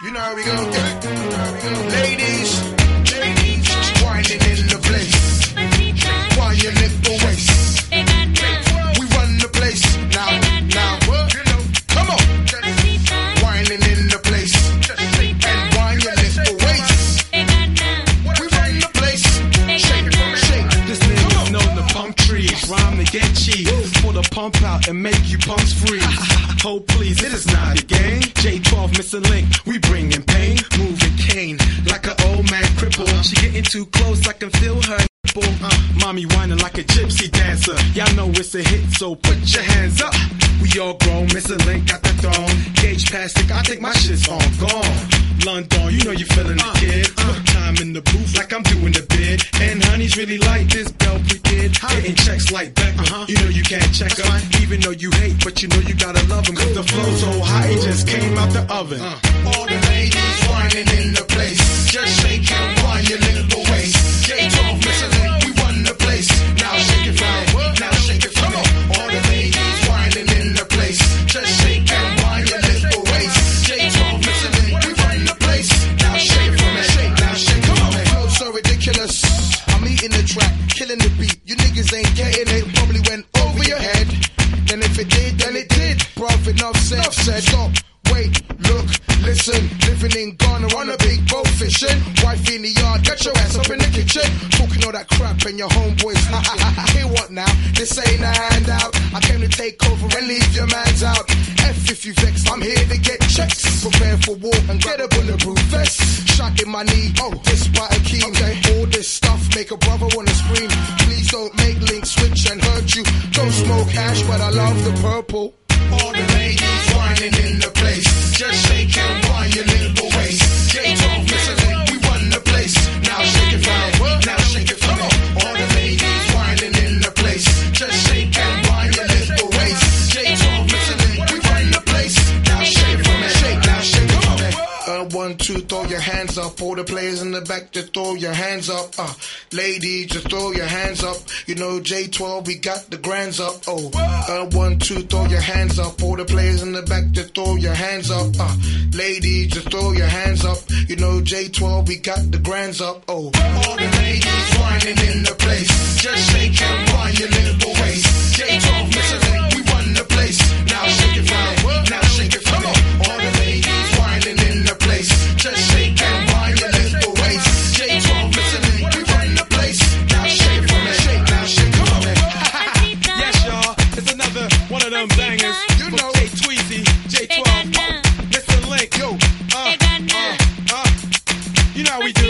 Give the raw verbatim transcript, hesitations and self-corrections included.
You know how we go. Ladies, ladies, whining in the place. While you lift the waist. We run the place. Now, now, come on. Whining in the place. And while you lift the waist. We run the place. Shake, shake. This nigga's known to pump trees. Rhyme to get cheap. Pull the pump out and make you pumps free. Hold please, it is not a game. J twelve missing link, we bringin' pain. Moving cane like an old man cripple. She getting too close, I can feel her nipple. Uh, mommy whining like a gypsy dancer. Y'all know it's a hit, so put your hands up. We all grown, missing link got the throne. Gauge plastic, I think my shit's on gone. London, you know you feeling the kid. Put time in the booth like I'm doing the bid. And honey's really like this Belpre kid. Getting checks like Beckham. Uh-huh. You know you can't check them. Even though you hate, but you know you gotta love them. Cause the flow's so hot, it just came out the oven. Uh. All the ladies whining in the place. Just shake and whine your little waist. J twelve missing link, we run the place. Now shake it from it, now shake it from it. All the ladies whining in the place. Just shake and whine your little waist. J twelve missing link, we run the place. Now shake it from it, shake, now shake it from it. Flow so ridiculous, I'm eating the track, killing the beat. You niggas ain't getting it, probably went over your head. Then if it did, then it did. Bruv, enough said, enough said. Stop, wait, look, listen. Living in Ghana on a big boat fishing. Wife in the yard, get your ass up in the kitchen. Talking all that crap and your homeboys snitching. Hear what now? This ain't a handout. I came to take over and leave your mans out. F if you vex, I'm here to get checks. Prepare for war and get a bulletproof vest. Shot in my knee, oh, this by a key. Okay. All this stuff make a brother wanna scream. Please don't make links switch and hurt you. Don't smoke hash, but I love the purple. All the ladies whining in the place. Just shake and whine your little waist. J twelve missing link, we run the place. Now shake it from it, now shake it from it. All the ladies whining in the place. Just shake and whine your little waist. J twelve missing link, we run the place. Now shake it from it, shake, now shake it from it. Uh, one, two, throw your hands up. All the players in the back, just throw your hands up. Uh, ladies, just throw your hands up. You know J twelve, we got the grands up. Oh, uh, one, two, throw your hands up. All the players in the back, just throw your hands up. Uh, ladies, just throw your hands up. You know J twelve, we got the grands up. Oh, all the ladies whining in the place. Just shake and whine your little waist. J twelve missing link, we run the place. Now shake it from it, now shake it from it. All the ladies whining in the place. Just shake and whine your little waist. J twelve missing link, we run the place. Now shake it from it, shake, now shake it from it. Yes, y'all, it's another one of them bangers. You know, J Tweezy, J twelve, missing link, yo, uh, uh, uh. You know how we do.